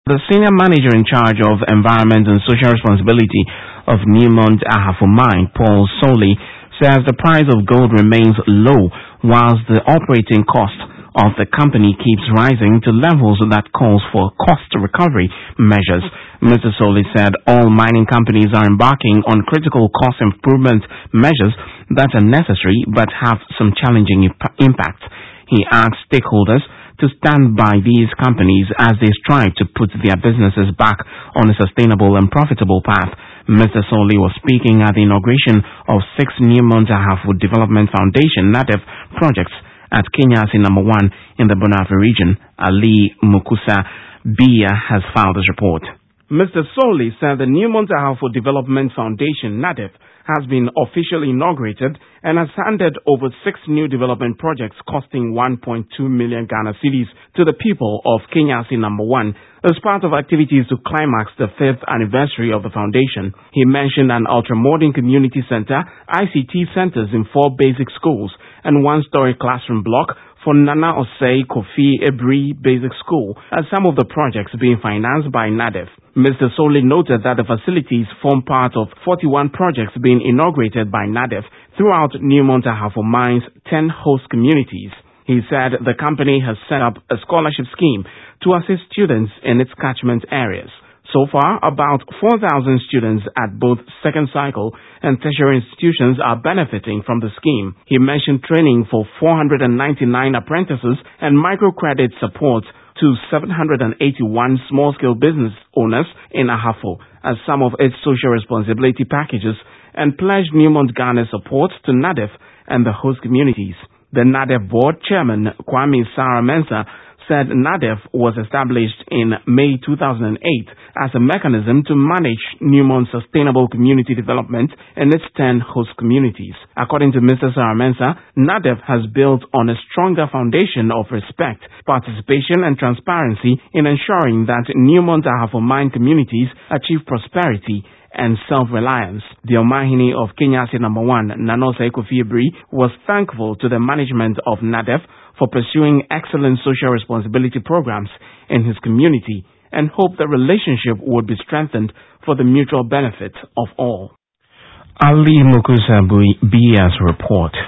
The senior manager in charge of environment and social responsibility of Newmont Ahafo Mine, Paul Soley, says the price of gold remains low whilst the operating cost of the company keeps rising to levels that calls for cost recovery measures. Mr. Soley said all mining companies are embarking on critical cost improvement measures that are necessary but have some challenging impacts. He asked stakeholders to stand by these companies as they strive to put their businesses back on a sustainable and profitable path. Mr. Soley was speaking at the inauguration of 6 Newmont Ahafo Development Foundation NADEF projects at Kenyasi No. 1 in the Bonafe region. Ali Mukusa Bia has filed this report. Mr. Soley said the Newmont Ahafo Development Foundation NADEF has been officially inaugurated and has handed over 6 new development projects costing 1.2 million Ghana cedis to the people of Kenyasi No. 1 as part of activities to climax the 5th anniversary of the foundation. He mentioned an ultramodern community center, ICT centers in 4 basic schools, and 1-story classroom block for Nana Osei Kofi Ebri Basic School as some of the projects being financed by NADEF. Mr. Soley noted that the facilities form part of 41 projects being inaugurated by NADEF throughout Newmont Ahafo Mine's 10 host communities. He said the company has set up a scholarship scheme to assist students in its catchment areas. So far, about 4,000 students at both second cycle and tertiary institutions are benefiting from the scheme. He mentioned training for 499 apprentices and microcredit support to 781 small-scale business owners in Ahafo as some of its social responsibility packages and pledged Newmont Ghana's support to NADEF and the host communities. The NADEF board chairman, Kwame Sarah Mensah, said NADEF was established in May 2008 as a mechanism to manage Newmont's sustainable community development in its 10 host communities. According to Mr. Sarah Mensah, NADEF has built on a stronger foundation of respect, participation and transparency in ensuring that Newmont Ahafo Mine communities achieve prosperity and self-reliance. The Omahini of Kenyasi No. 1, Nana Osei Kofi Ebri, was thankful to the management of NADEF for pursuing excellent social responsibility programs in his community and hoped the relationship would be strengthened for the mutual benefit of all. Ali Mukusa Bia's report.